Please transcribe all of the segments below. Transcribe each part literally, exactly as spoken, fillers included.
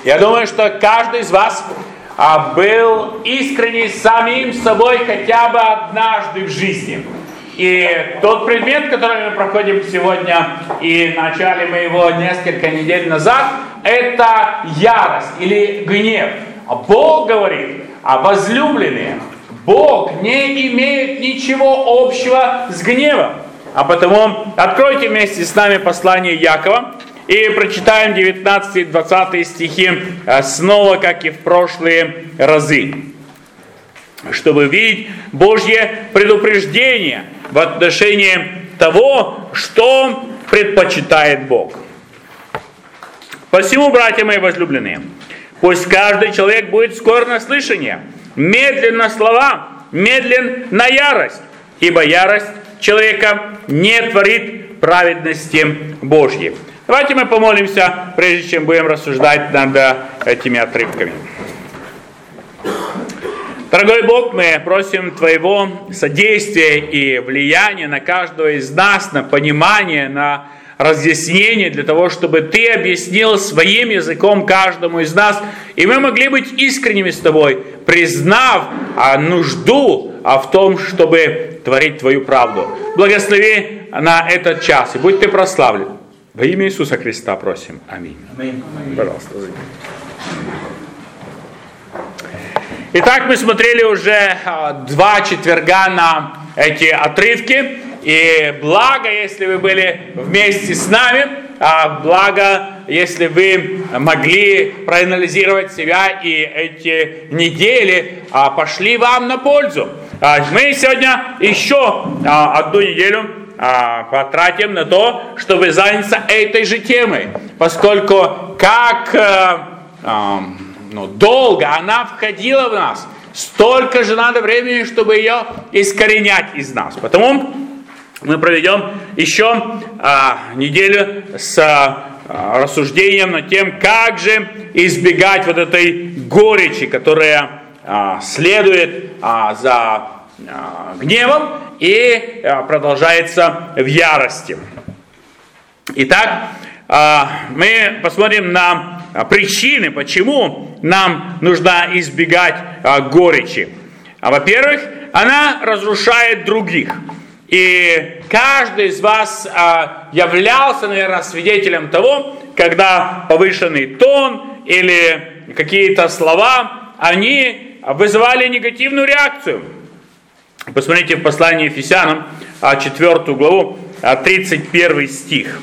Я думаю, что каждый из вас а, был искренне самим собой хотя бы однажды в жизни. И тот предмет, который мы проходим сегодня, и начали мы его несколько недель назад, это ярость или гнев. Бог говорит, а возлюбленные, Бог не имеет ничего общего с гневом. А потому откройте вместе с нами послание Якова и прочитаем девятнадцатый и двадцатый стихи снова, как и в прошлые разы, чтобы видеть Божье предупреждение в отношении того, что предпочитает Бог. «Посему, братья мои возлюбленные, пусть каждый человек будет скор на слышание, медлен на слова, медлен на ярость, ибо ярость человека не творит праведности Божьей». Давайте мы помолимся, прежде чем будем рассуждать над этими отрывками. Дорогой Бог, мы просим Твоего содействия и влияния на каждого из нас, на понимание, на разъяснение, для того, чтобы Ты объяснил своим языком каждому из нас, и мы могли быть искренними с Тобой, признав нужду в том, чтобы творить Твою правду. Благослови на этот час, и будь Ты прославлен. Во имя Иисуса Христа просим. Аминь. Аминь. Пожалуйста. Итак, мы смотрели уже два четверга на эти отрывки. И благо, если вы были вместе с нами, благо, если вы могли проанализировать себя, и эти недели пошли вам на пользу. Мы сегодня еще одну неделю потратим на то, чтобы заняться этой же темой, поскольку как ну, долго она входила в нас, столько же надо времени, чтобы ее искоренять из нас. Потому мы проведем еще а, неделю с а, рассуждением над тем, как же избегать вот этой горечи, которая а, следует а, за а, гневом и а, продолжается в ярости. Итак, а, мы посмотрим на а, причины, почему нам нужно избегать а, горечи. А, во-первых, она разрушает других. И каждый из вас а, являлся, наверное, свидетелем того, когда повышенный тон или какие-то слова, они вызывали негативную реакцию. Посмотрите в послании Ефесянам, четвёртую главу, тридцать первый стих.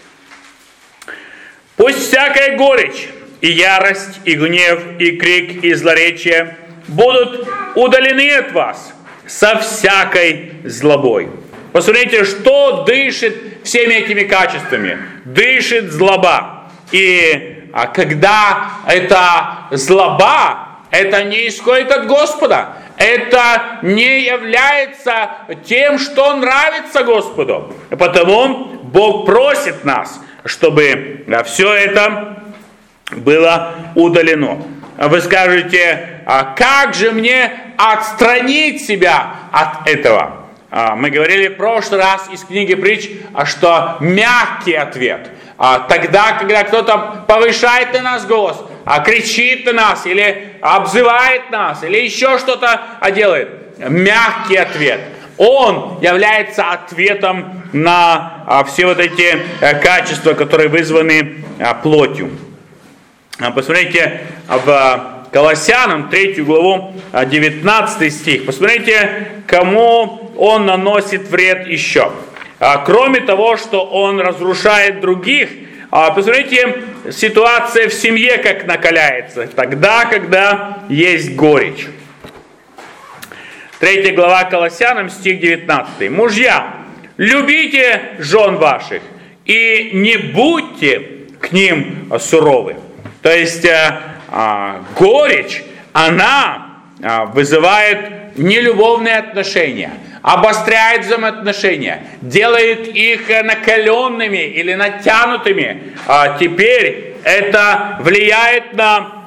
«Пусть всякая горечь, и ярость, и гнев, и крик, и злоречие будут удалены от вас со всякой злобой». Посмотрите, что дышит всеми этими качествами. Дышит злоба. И а когда эта злоба, это не исходит от Господа. Это не является тем, что нравится Господу. Потому Бог просит нас, чтобы все это было удалено. Вы скажете, а как же мне отстранить себя от этого? Мы говорили в прошлый раз из книги Притч, что мягкий ответ. Тогда, когда кто-то повышает на нас голос, кричит на нас, или обзывает нас, или еще что-то делает, мягкий ответ. Он является ответом на все вот эти качества, которые вызваны плотью. Посмотрите в Колоссянам, третью главу, девятнадцатый стих. Посмотрите, кому он наносит вред еще. Кроме того, что он разрушает других, посмотрите, ситуация в семье как накаляется. Тогда, когда есть горечь. Третья глава Колоссянам, стих девятнадцатый. «Мужья, любите жен ваших, и не будьте к ним суровы». То есть, А, горечь, она а, вызывает нелюбовные отношения, обостряет взаимоотношения, делает их накаленными или натянутыми. А теперь это влияет на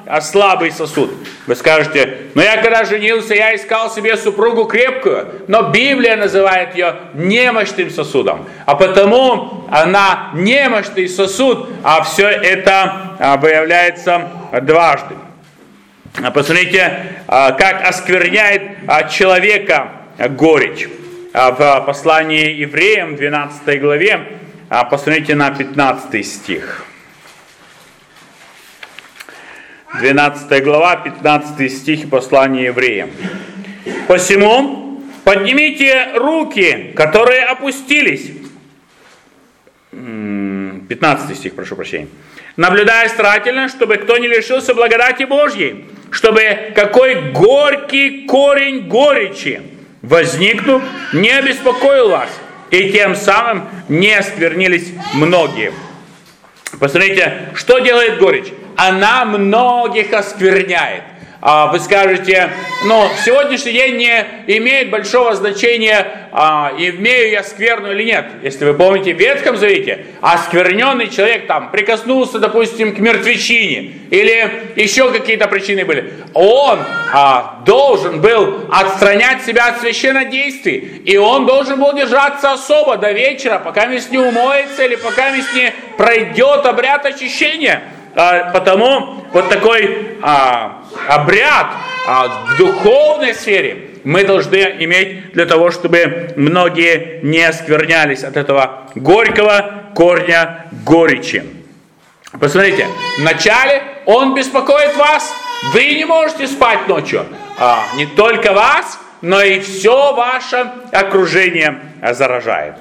слабый сосуд. Вы скажете, ну я когда женился, я искал себе супругу крепкую, но Библия называет ее немощным сосудом. А потому она немощный сосуд, а все это выявляется дважды. Посмотрите, как оскверняет человека горечь. В послании евреям, двенадцатой главе, посмотрите на пятнадцатый стих. двенадцатая глава, пятнадцатый стих послания евреям. «Посему поднимите руки, которые опустились». пятнадцатый стих, прошу прощения. «Наблюдая старательно, чтобы кто не лишился благодати Божьей, чтобы какой горький корень горечи, возникнув, не обеспокоил вас, и тем самым не осквернились многие». Посмотрите, что делает горечь? Она многих оскверняет. Вы скажете, ну, в сегодняшний день не имеет большого значения, а, имею я скверну или нет. Если вы помните, в Ветхом Завете оскверненный человек там прикоснулся, допустим, к мертвечине, или еще какие-то причины были. Он а, должен был отстранять себя от священнодействий, и он должен был держаться особо до вечера, пока не умоется, или пока не пройдет обряд очищения. А, потому вот такой а, обряд а, в духовной сфере мы должны иметь для того, чтобы многие не осквернялись от этого горького корня горечи. Посмотрите, вначале он беспокоит вас, вы не можете спать ночью. А, не только вас, но и все ваше окружение заражает.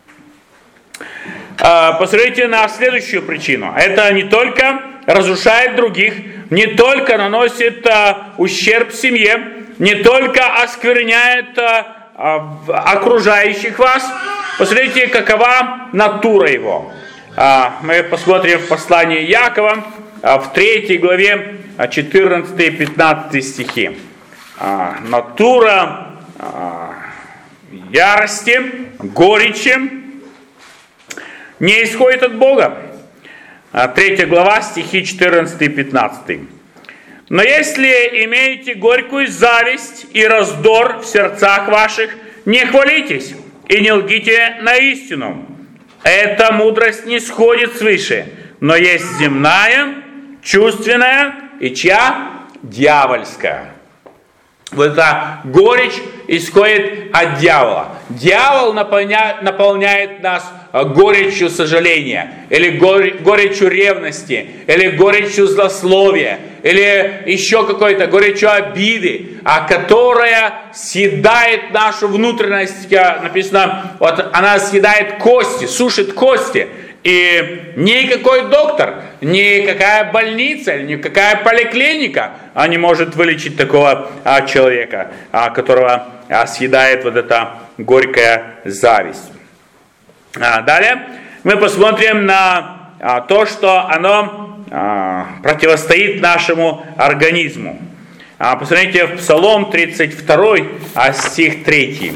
Посмотрите на следующую причину. Это не только разрушает других, не только наносит а, ущерб семье, не только оскверняет а, а, окружающих вас. Посмотрите, какова натура его. А, мы посмотрим в послании Якова а, в третьей главе четырнадцатый и пятнадцатый стихи. А, натура а, ярости, горечи не исходит от Бога. Третья глава, стихи четырнадцатый и пятнадцатый. «Но если имеете горькую зависть и раздор в сердцах ваших, не хвалитесь и не лгите на истину. Эта мудрость не сходит свыше, но есть земная, чувственная и чья? Дьявольская». Вот эта горечь исходит от дьявола. Дьявол наполняет, наполняет нас горечью сожаления, или горечью ревности, или горечью злословия, или еще какой-то горечью обиды, а которая съедает нашу внутренность. Написано, вот она съедает кости, сушит кости. И никакой доктор, никакая больница, никакая поликлиника а не может вылечить такого а, человека, а, которого а, съедает вот эта горькая зависть. А, далее мы посмотрим на а, то, что оно а, противостоит нашему организму. А, посмотрите в Псалом тридцать два, а, стих три.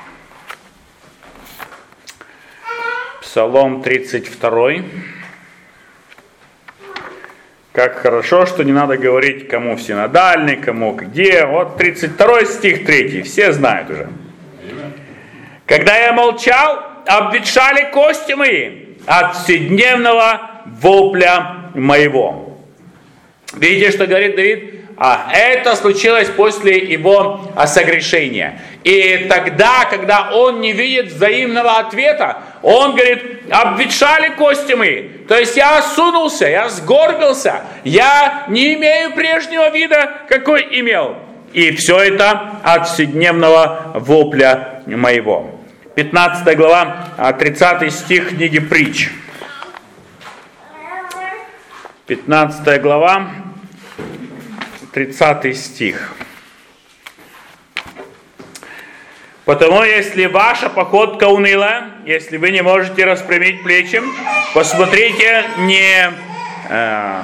Псалом тридцать два. Как хорошо, что не надо говорить, кому в синодальной, кому где. Вот тридцать второй стих три. Все знают уже. «Когда я молчал, обветшали кости мои от вседневного вопля моего». Видите, что говорит Давид? А, это случилось после его согрешения. И тогда, когда он не видит взаимного ответа, он говорит, обветшали кости мои. То есть я осунулся, я сгорбился, я не имею прежнего вида, какой имел. И все это от вседневного вопля моего. пятнадцатая глава, тридцатый стих книги Притч. пятнадцатая глава, тридцатый стих. «Потому, если ваша походка унылая, если вы не можете распрямить плечи, посмотрите, не э,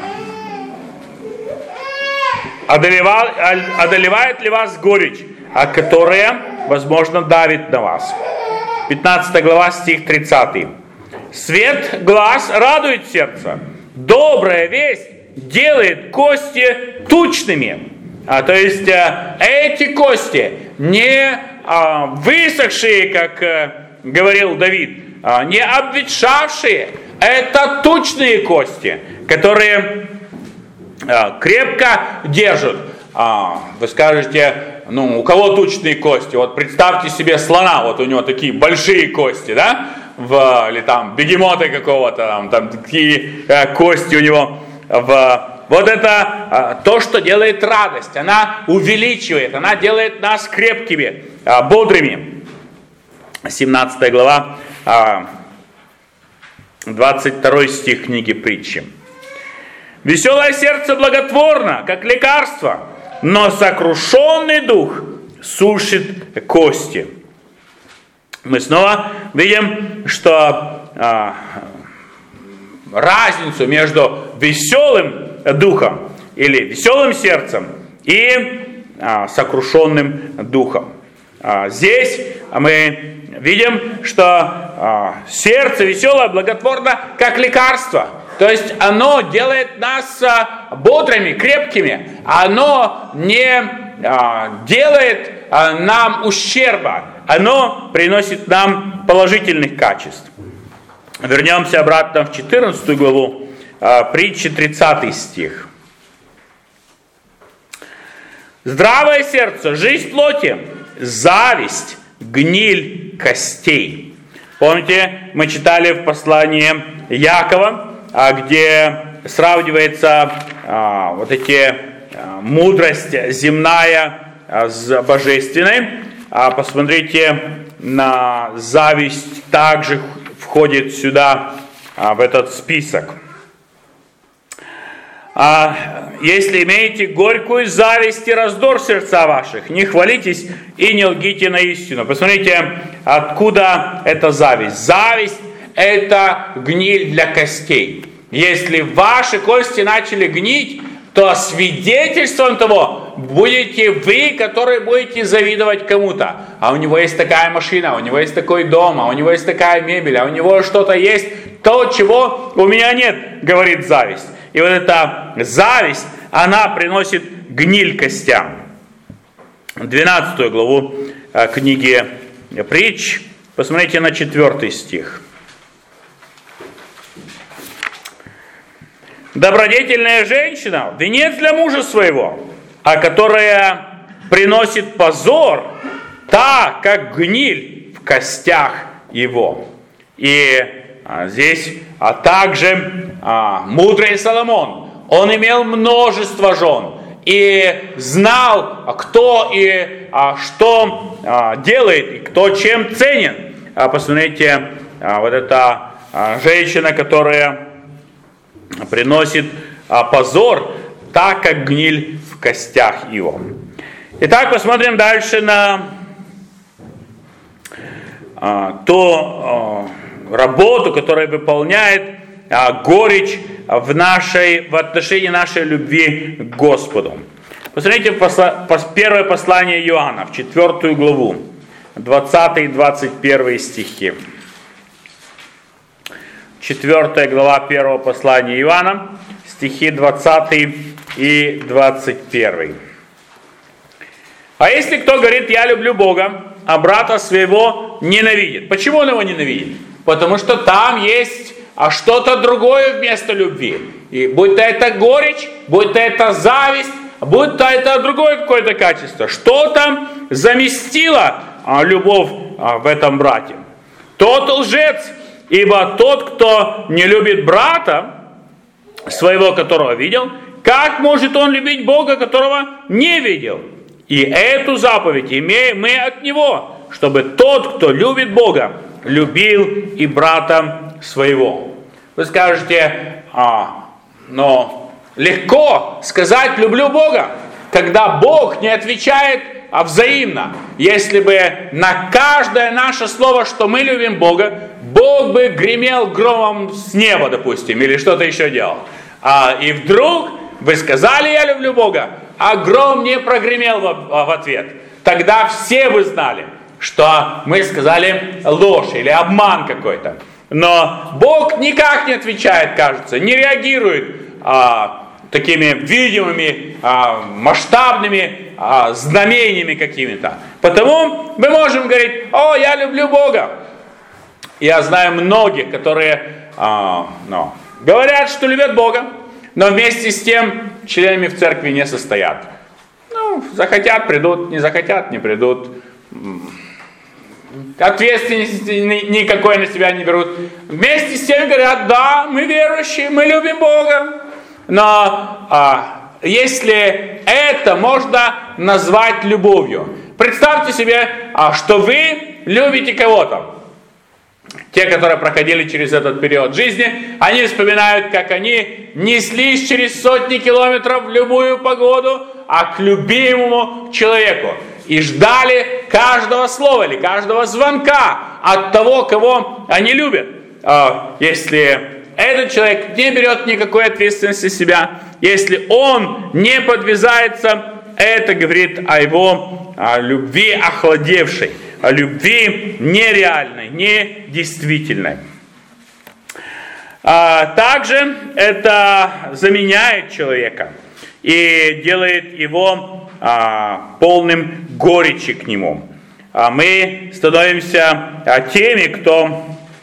одолевал, одолевает ли вас горечь, а которая, возможно, давит на вас». пятнадцатая глава, стих тридцатый. «Свет глаз радует сердце, добрая весть делает кости тучными. А, то есть а, эти кости не а, высохшие, как а, говорил Давид, а, не обветшавшие, это тучные кости, которые а, крепко держат. А, вы скажете, ну, у кого тучные кости? Вот представьте себе слона, вот у него такие большие кости, да? В, или там бегемота какого-то, там, там такие а, кости у него в... Вот это а, то, что делает радость. Она увеличивает, она делает нас крепкими, а, бодрыми. семнадцатая глава, а, двадцать второй стих книги Притчи. «Веселое сердце благотворно, как лекарство, но сокрушенный дух сушит кости». Мы снова видим, что а, разницу между веселым духом или веселым сердцем и а, сокрушенным духом. А, здесь мы видим, что а, сердце веселое, благотворно, как лекарство. То есть оно делает нас а, бодрыми, крепкими. Оно не а, делает а, нам ущерба. Оно приносит нам положительных качеств. Вернемся обратно в четырнадцатую главу, Притчи, тридцатый стих. «Здравое сердце, жизнь плоти, зависть, гниль костей». Помните, мы читали в послании Якова, где сравнивается вот эти мудрость земная с божественной. Посмотрите, на зависть также входит сюда, в этот список. А если имеете горькую зависть и раздор в сердца ваших, не хвалитесь и не лгите на истину. Посмотрите, откуда эта зависть. Зависть – это гниль для костей. Если ваши кости начали гнить, то свидетельством того будете вы, которые будете завидовать кому-то. А у него есть такая машина, у него есть такой дом, а у него есть такая мебель, а у него что-то есть, то, чего у меня нет, говорит зависть. И вот эта зависть, она приносит гниль костям. двенадцатую главу книги Притч, посмотрите на четвертый стих. «Добродетельная женщина – венец для мужа своего, а которая приносит позор, та, как гниль в костях его». И а, здесь, а также а, мудрый Соломон, он имел множество жен и знал, кто и а, что а, делает, и кто чем ценен. А, посмотрите, а, вот эта а, женщина, которая приносит а, позор, так как гниль в костях его. Итак, посмотрим дальше на а, то а, работу, которую выполняет а, горечь в, нашей, в отношении нашей любви к Господу. Посмотрите посла, пос, первое послание Иоанна, в четвертую главу, двадцатый и двадцать первый стихи. Четвертая глава первого послания Иоанна, стихи двадцатый и двадцать первый. «А если кто говорит, я люблю Бога, а брата своего ненавидит». Почему он его ненавидит? Потому что там есть а что-то другое вместо любви. И будь то это горечь, будь то это зависть, будь то это другое какое-то качество. Что-то заместило а, любовь а, в этом брате. Тот лжец. Ибо тот, кто не любит брата своего, которого видел, как может он любить Бога, которого не видел? И эту заповедь имеем мы от Него, чтобы тот, кто любит Бога, любил и брата своего. Вы скажете, а, но легко сказать «люблю Бога», когда Бог не отвечает а взаимно. Если бы на каждое наше слово, что мы любим Бога, Бог бы гремел громом с неба, допустим, или что-то еще делал. А, и вдруг вы сказали «я люблю Бога», а гром не прогремел в, в ответ. Тогда все бы знали, что мы сказали ложь или обман какой-то. Но Бог никак не отвечает, кажется, не реагирует а, такими видимыми, а, масштабными а, знамениями какими-то. Потому мы можем говорить: о, я люблю Бога. Я знаю многих, которые а, ну, говорят, что любят Бога, но вместе с тем членами в церкви не состоят. Ну, захотят, придут, не захотят, не придут. Ответственности никакой на себя не берут. Вместе с тем говорят: да, мы верующие, мы любим Бога. Но а, если это можно назвать любовью, представьте себе, а, что вы любите кого-то. Те, которые проходили через этот период жизни, они вспоминают, как они неслись через сотни километров в любую погоду, а к любимому человеку. И ждали каждого слова или каждого звонка от того, кого они любят. Если этот человек не берет никакой ответственности на себя, если он не подвязается, это говорит о его о любви охладевшей, о любви нереальной, недействительной. Также это заменяет человека и делает его а, полным горечи к нему. А мы становимся а, теми, кто,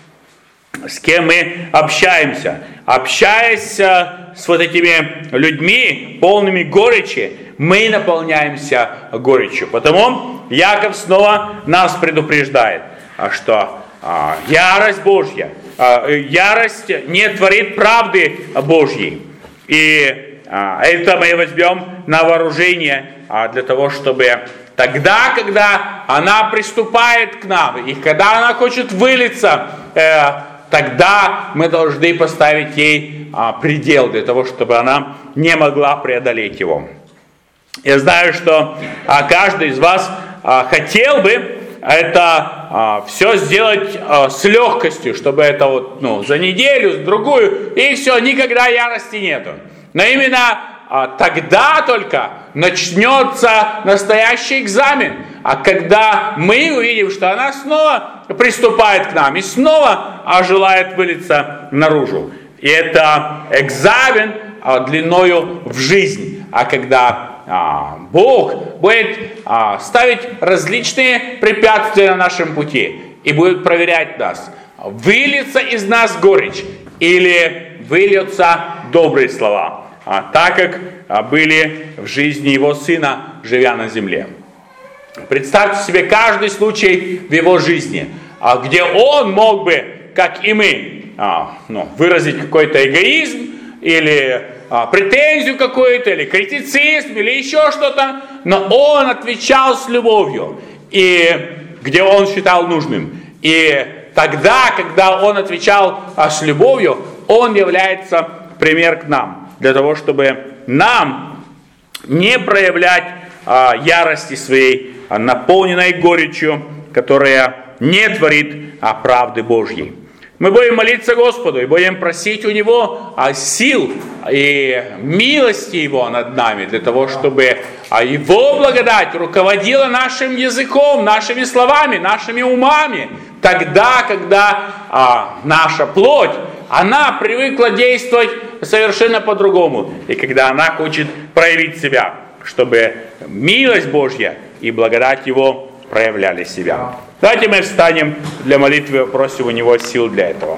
с кем мы общаемся. Общаясь а, с вот этими людьми, полными горечи, мы наполняемся горечью. Потому Яков снова нас предупреждает, что а, ярость Божья, а, ярость не творит правды Божьей. И это мы возьмем на вооружение для того, чтобы тогда, когда она приступает к нам, и когда она хочет вылиться, тогда мы должны поставить ей предел для того, чтобы она не могла преодолеть его. Я знаю, что каждый из вас хотел бы это все сделать с легкостью, чтобы это вот, ну, за неделю, с другую, и все, никогда ярости нету. Но именно а, тогда только начнется настоящий экзамен. А когда мы увидим, что она снова приступает к нам и снова а, желает вылиться наружу. И это экзамен а, длиною в жизнь. А когда а, Бог будет а, ставить различные препятствия на нашем пути и будет проверять нас, выльется из нас горечь или выльются добрые слова. А, так как а, были в жизни его сына, живя на земле. Представьте себе каждый случай в его жизни, а, где он мог бы, как и мы, а, ну, выразить какой-то эгоизм, или а, претензию какую-то, или критицизм, или еще что-то, но он отвечал с любовью, и где он считал нужным. И тогда, когда он отвечал а, с любовью, он является пример к нам. Для того, чтобы нам не проявлять а, ярости своей, а, наполненной горечью, которая не творит а, правды Божьей. Мы будем молиться Господу и будем просить у Него а, сил и милости Его над нами, для того, чтобы а, Его благодать руководила нашим языком, нашими словами, нашими умами, тогда, когда а, наша плоть, она привыкла действовать совершенно по-другому. И когда она хочет проявить себя, чтобы милость Божья и благодать Его проявляли себя. Давайте мы встанем для молитвы и просим у Него сил для этого.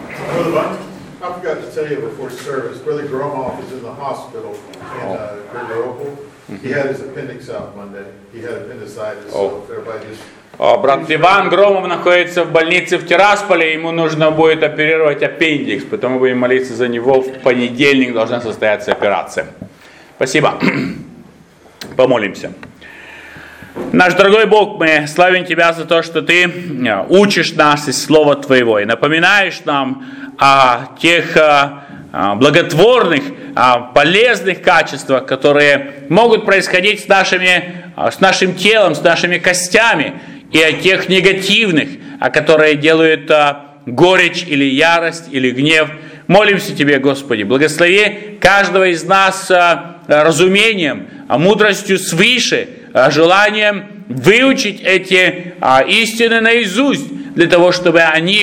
О, брат Иван Громов находится в больнице в Тирасполе, ему нужно будет оперировать аппендикс, поэтому будем молиться за него. В понедельник должна состояться операция. Спасибо. Помолимся. Наш дорогой Бог, мы славим Тебя за то, что Ты учишь нас из Слова Твоего и напоминаешь нам о тех благотворных, полезных качествах, которые могут происходить с, нашими, с нашим телом, с нашими костями, и о тех негативных, которые делают горечь или ярость или гнев. Молимся Тебе, Господи, благослови каждого из нас разумением, мудростью свыше, желанием выучить эти истины наизусть, для того, чтобы они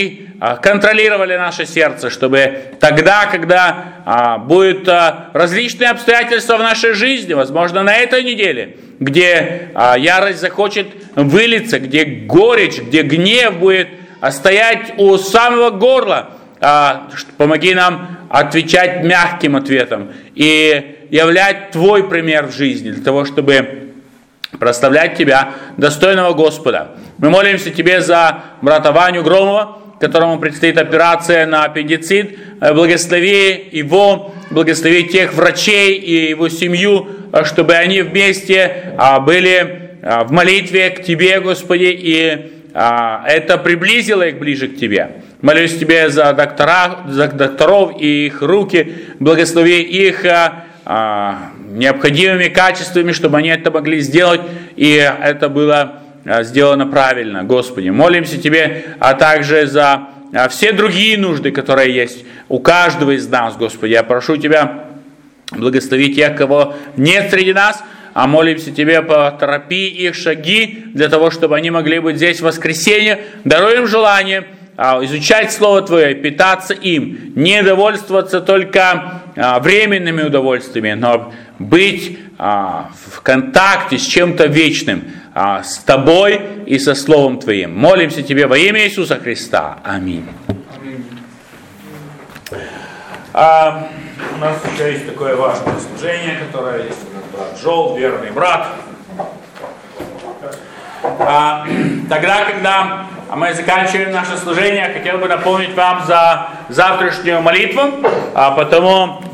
контролировали наше сердце, чтобы тогда, когда а, будут а, различные обстоятельства в нашей жизни, возможно, на этой неделе, где а, ярость захочет вылиться, где горечь, где гнев будет а, стоять у самого горла, а, помоги нам отвечать мягким ответом и являть Твой пример в жизни, для того, чтобы прославлять Тебя, достойного Господа. Мы молимся Тебе за брата Ваню Громова, которому предстоит операция на аппендицит. Благослови его, благослови тех врачей и его семью, чтобы они вместе были в молитве к Тебе, Господи, и это приблизило их ближе к Тебе. Молюсь Тебе за, доктора, за докторов и их руки, благослови их необходимыми качествами, чтобы они это могли сделать, и это было сделано правильно, Господи. Молимся Тебе, а также за все другие нужды, которые есть у каждого из нас, Господи. Я прошу Тебя, благослови тех, кого нет среди нас, а молимся Тебе, поторопи их шаги, для того, чтобы они могли быть здесь в воскресенье. Даруй им желание изучать Слово Твое, питаться им, не довольствоваться только временными удовольствиями, но быть в контакте с чем-то вечным, с Тобой и со Словом Твоим. Молимся Тебе во имя Иисуса Христа. Аминь. А, у нас еще есть такое важное служение, которое есть у нас брат Джол, верный брат. А, тогда, когда мы заканчиваем наше служение, я хотел бы напомнить вам за завтрашнюю молитву, а потому